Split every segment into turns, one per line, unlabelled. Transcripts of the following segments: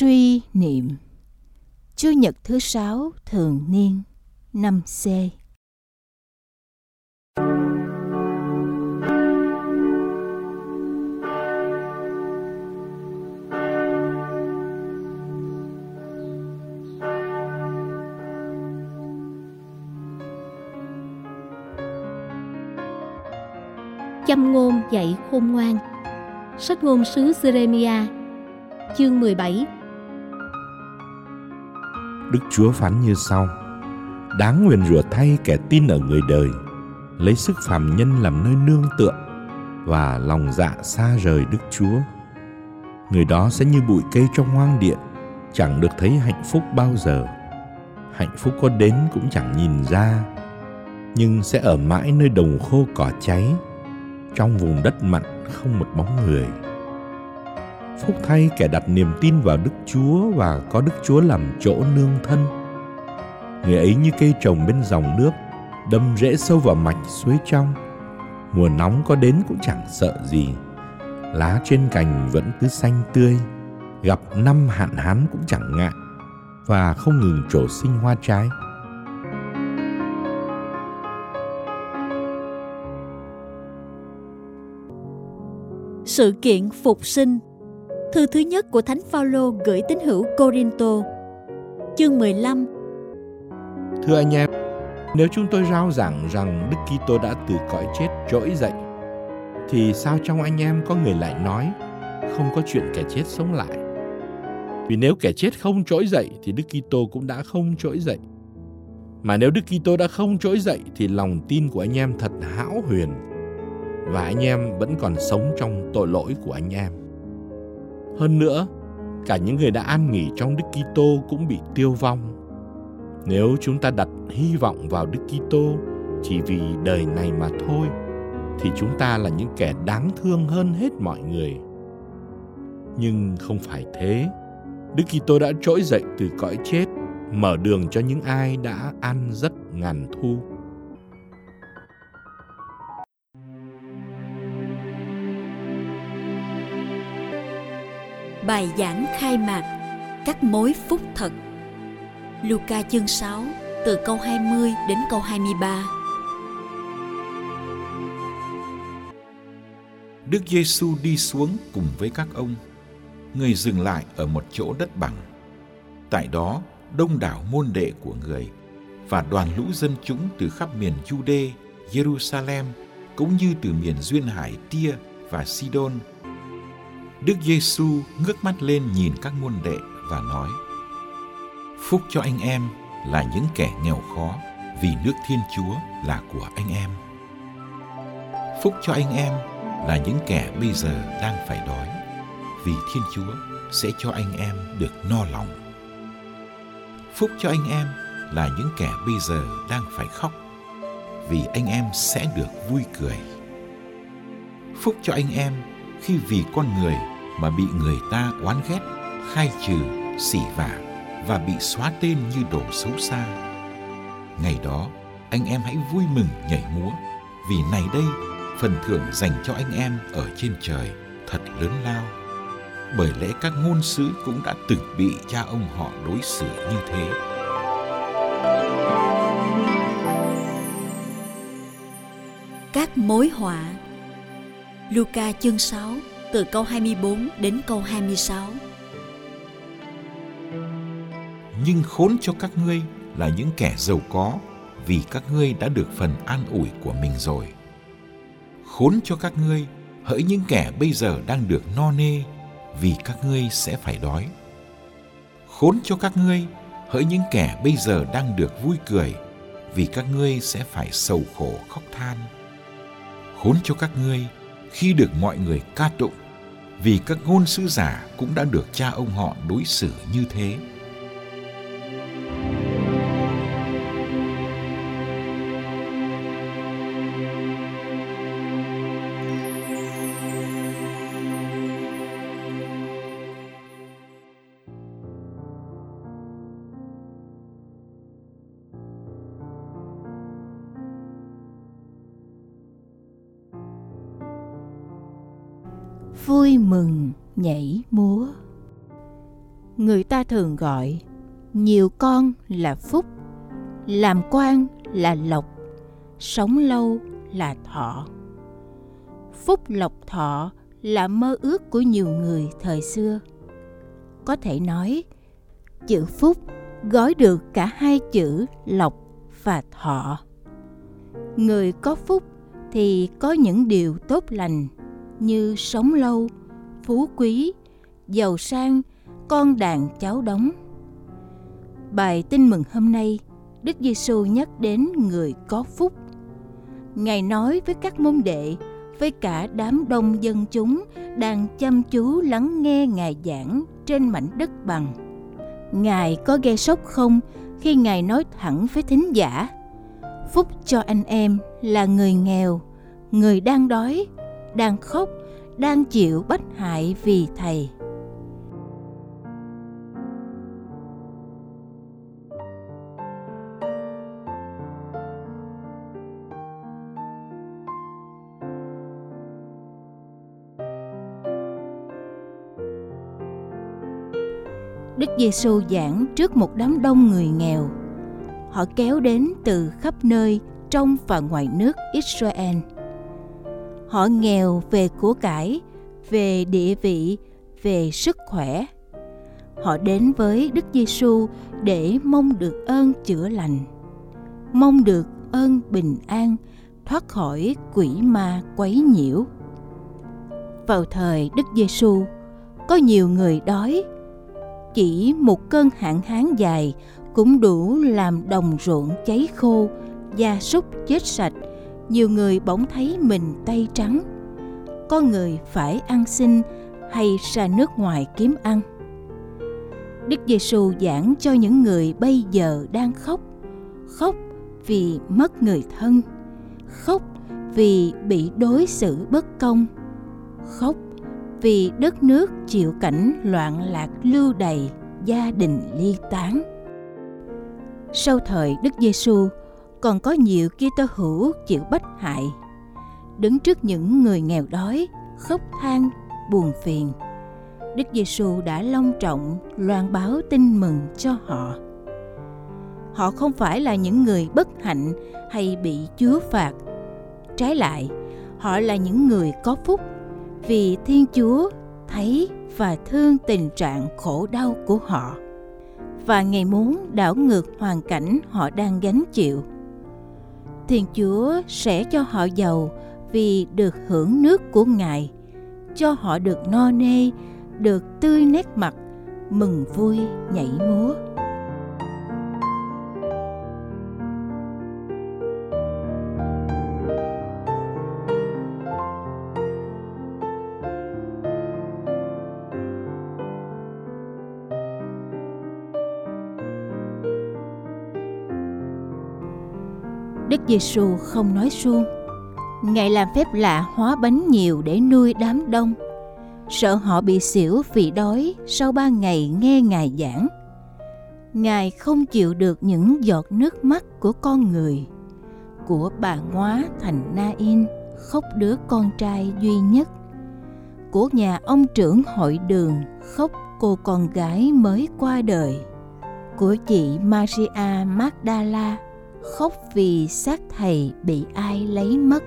Suy niệm Chủ nhật thứ 6 thường niên 5C.
Châm ngôn dạy khôn ngoan. Sách ngôn sứ Giê-rê-mi-a, chương 17.
Đức Chúa phán như sau: đáng nguyền rủa thay kẻ tin ở người đời, lấy sức phàm nhân làm nơi nương tựa và lòng dạ xa rời Đức Chúa. Người đó sẽ như bụi cây trong hoang điện, chẳng được thấy hạnh phúc bao giờ. Hạnh phúc có đến cũng chẳng nhìn ra, nhưng sẽ ở mãi nơi đồng khô cỏ cháy, trong vùng đất mặn không một bóng người. Phúc thay kẻ đặt niềm tin vào Đức Chúa và có Đức Chúa làm chỗ nương thân. Người ấy như cây trồng bên dòng nước, đâm rễ sâu vào mạch suối trong. Mùa nóng có đến cũng chẳng sợ gì, lá trên cành vẫn cứ xanh tươi. Gặp năm hạn hán cũng chẳng ngại, và không ngừng trổ sinh hoa trái.
Sự kiện phục sinh. Thư thứ nhất của Thánh Phaolô gửi tín hữu Cô-rinh-tô, chương 15.
Thưa anh em, nếu chúng tôi rao giảng rằng Đức Kitô đã từ cõi chết trỗi dậy, thì sao trong anh em có người lại nói không có chuyện kẻ chết sống lại? Vì nếu kẻ chết không trỗi dậy thì Đức Kitô cũng đã không trỗi dậy. Mà nếu Đức Kitô đã không trỗi dậy thì lòng tin của anh em thật hão huyền, và anh em vẫn còn sống trong tội lỗi của anh em. Hơn nữa, cả những người đã an nghỉ trong Đức Kitô cũng bị tiêu vong. Nếu chúng ta đặt hy vọng vào Đức Kitô chỉ vì đời này mà thôi, thì chúng ta là những kẻ đáng thương hơn hết mọi người. Nhưng không phải thế. Đức Kitô đã trỗi dậy từ cõi chết, mở đường cho những ai đã ăn giấc ngàn thu.
Bài giảng khai mạc các mối phúc thật. Luca chương 6 từ câu 20 đến câu 23.
Đức Giêsu đi xuống cùng với các ông. Người dừng lại ở một chỗ đất bằng. Tại đó đông đảo môn đệ của người và đoàn lũ dân chúng từ khắp miền Giu-đê, Giê-ru-sa-lem cũng như từ miền duyên hải Tia và Sidon. Đức Giêsu ngước mắt lên nhìn các môn đệ và nói: phúc cho anh em là những kẻ nghèo khó, vì nước Thiên Chúa là của anh em. Phúc cho anh em là những kẻ bây giờ đang phải đói, vì Thiên Chúa sẽ cho anh em được no lòng. Phúc cho anh em là những kẻ bây giờ đang phải khóc, vì anh em sẽ được vui cười. Phúc cho anh em khi vì con người mà bị người ta oán ghét, khai trừ, sỉ vả và bị xóa tên như đồ xấu xa. Ngày đó, anh em hãy vui mừng nhảy múa, vì này đây, phần thưởng dành cho anh em ở trên trời thật lớn lao. Bởi lẽ các ngôn sứ cũng đã từng bị cha ông họ đối xử như thế.
Các mối họa. Luca chương 6 từ câu 24 đến câu 26.
Nhưng khốn cho các ngươi là những kẻ giàu có, vì các ngươi đã được phần an ủi của mình rồi. Khốn cho các ngươi, hỡi những kẻ bây giờ đang được no nê, vì các ngươi sẽ phải đói. Khốn cho các ngươi, hỡi những kẻ bây giờ đang được vui cười, vì các ngươi sẽ phải sầu khổ khóc than. Khốn cho các ngươi khi được mọi người ca tụng, vì các ngôn sứ giả cũng đã được cha ông họ đối xử như thế.
Vui mừng nhảy múa. người ta thường gọi nhiều con là phúc, làm quan là lộc, sống lâu là thọ. Phúc lộc thọ là mơ ước của nhiều người thời xưa. Có thể nói, chữ phúc gói được cả hai chữ lộc và thọ. Người có phúc thì có những điều tốt lành như sống lâu, phú quý, giàu sang, con đàn cháu đống. Bài Tin Mừng hôm nay, Đức Giêsu nhắc đến người có phúc. Ngài nói với các môn đệ, với cả đám đông dân chúng đang chăm chú lắng nghe Ngài giảng trên mảnh đất bằng. Ngài có gây sốc không khi Ngài nói thẳng với thính giả: phúc cho anh em là người nghèo, người đang đói, đang khóc, đang chịu bách hại vì Thầy. Đức Giêsu giảng trước một đám đông người nghèo. Họ kéo đến từ khắp nơi trong và ngoài nước Israel. Họ nghèo về của cải, về địa vị, về sức khỏe. Họ đến với Đức Giêsu để mong được ơn chữa lành, mong được ơn bình an, thoát khỏi quỷ ma quấy nhiễu. Vào thời Đức Giêsu, có nhiều người đói. Chỉ một cơn hạn hán dài cũng đủ làm đồng ruộng cháy khô, gia súc chết sạch. Nhiều người bỗng thấy mình tay trắng. Có người phải ăn xin hay ra nước ngoài kiếm ăn. Đức Giêsu giảng cho những người bây giờ đang khóc vì mất người thân, khóc vì bị đối xử bất công, khóc vì đất nước chịu cảnh loạn lạc lưu đày, gia đình ly tán. Sau thời Đức Giêsu, còn có nhiều Kitô hữu chịu bách hại. Đứng trước những người nghèo đói, khóc than, buồn phiền, Đức Giêsu đã long trọng loan báo tin mừng cho họ. Họ không phải là những người bất hạnh hay bị Chúa phạt. Trái lại, họ là những người có phúc, vì Thiên Chúa thấy và thương tình trạng khổ đau của họ, và Ngài muốn đảo ngược hoàn cảnh họ đang gánh chịu. Thiên Chúa sẽ cho họ giàu vì được hưởng nước của Ngài, cho họ được no nê, được tươi nét mặt, mừng vui nhảy múa. Đức Giêsu không nói suông. Ngài làm phép lạ hóa bánh nhiều để nuôi đám đông, sợ họ bị xỉu vì đói sau 3 ngày nghe Ngài giảng. Ngài không chịu được những giọt nước mắt của con người, của bà Ngoá thành Na-in khóc đứa con trai duy nhất, của nhà ông trưởng hội đường khóc cô con gái mới qua đời, của chị Maria Magdala khóc vì xác Thầy bị ai lấy mất.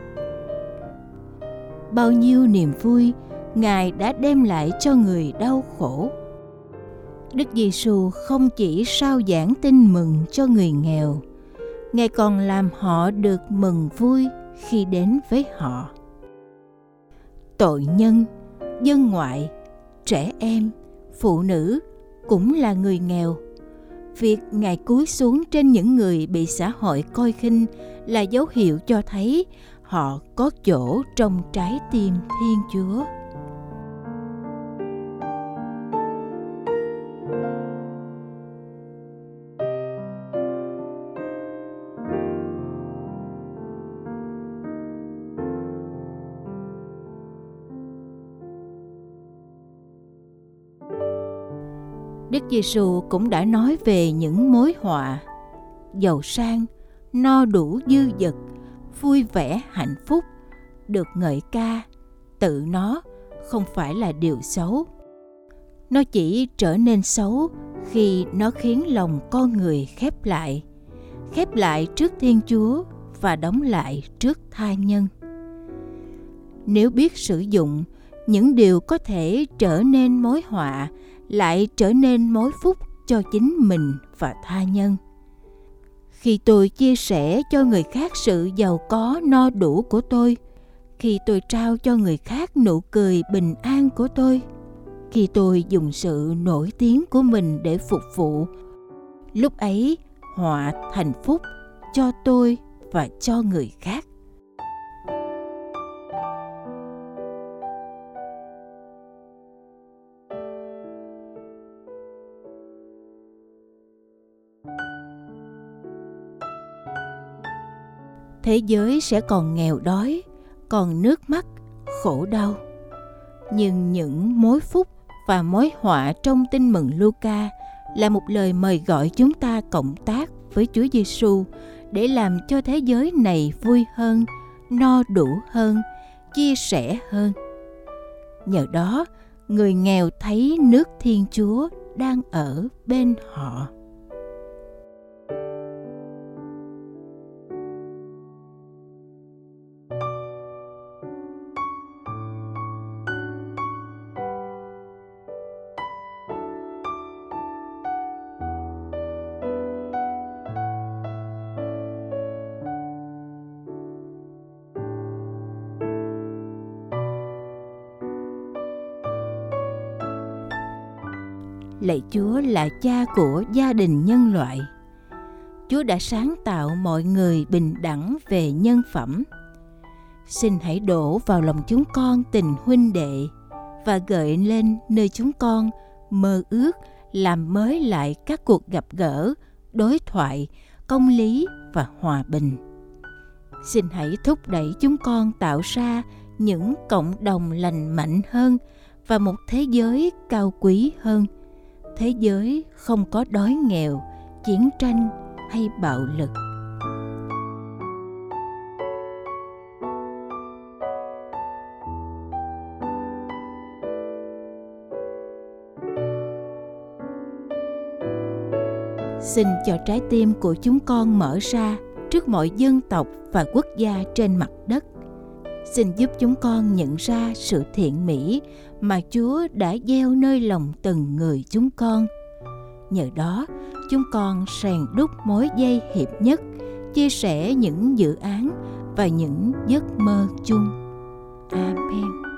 Bao nhiêu niềm vui Ngài đã đem lại cho người đau khổ. Đức Giêsu không chỉ rao giảng tin mừng cho người nghèo, Ngài còn làm họ được mừng vui khi đến với họ. Tội nhân, dân ngoại, trẻ em, phụ nữ cũng là người nghèo. Việc Ngài cúi xuống trên những người bị xã hội coi khinh là dấu hiệu cho thấy họ có chỗ trong trái tim Thiên Chúa. Đức Giêsu cũng đã nói về những mối họa: giàu sang, no đủ dư dật, vui vẻ hạnh phúc, được ngợi ca, tự nó không phải là điều xấu. Nó chỉ trở nên xấu khi nó khiến lòng con người khép lại trước Thiên Chúa và đóng lại trước tha nhân. Nếu biết sử dụng, những điều có thể trở nên mối họa lại trở nên mối phúc cho chính mình và tha nhân. Khi tôi chia sẻ cho người khác sự giàu có no đủ của tôi, khi tôi trao cho người khác nụ cười bình an của tôi, khi tôi dùng sự nổi tiếng của mình để phục vụ, lúc ấy họa thành phúc cho tôi và cho người khác. Thế giới sẽ còn nghèo đói, còn nước mắt, khổ đau. Nhưng những mối phúc và mối họa trong Tin mừng Luca là một lời mời gọi chúng ta cộng tác với Chúa Giêsu để làm cho thế giới này vui hơn, no đủ hơn, chia sẻ hơn. Nhờ đó, người nghèo thấy nước Thiên Chúa đang ở bên họ. Lạy Chúa là Cha của gia đình nhân loại. Chúa đã sáng tạo mọi người bình đẳng về nhân phẩm. Xin hãy đổ vào lòng chúng con tình huynh đệ và gợi lên nơi chúng con mơ ước làm mới lại các cuộc gặp gỡ, đối thoại, công lý và hòa bình. Xin hãy thúc đẩy chúng con tạo ra những cộng đồng lành mạnh hơn và một thế giới cao quý hơn. Thế giới không có đói nghèo, chiến tranh hay bạo lực. Xin cho trái tim của chúng con mở ra trước mọi dân tộc và quốc gia trên mặt đất. Xin giúp chúng con nhận ra sự thiện mỹ mà Chúa đã gieo nơi lòng từng người chúng con. Nhờ đó, chúng con rèn đúc mối dây hiệp nhất, chia sẻ những dự án và những giấc mơ chung. Amen.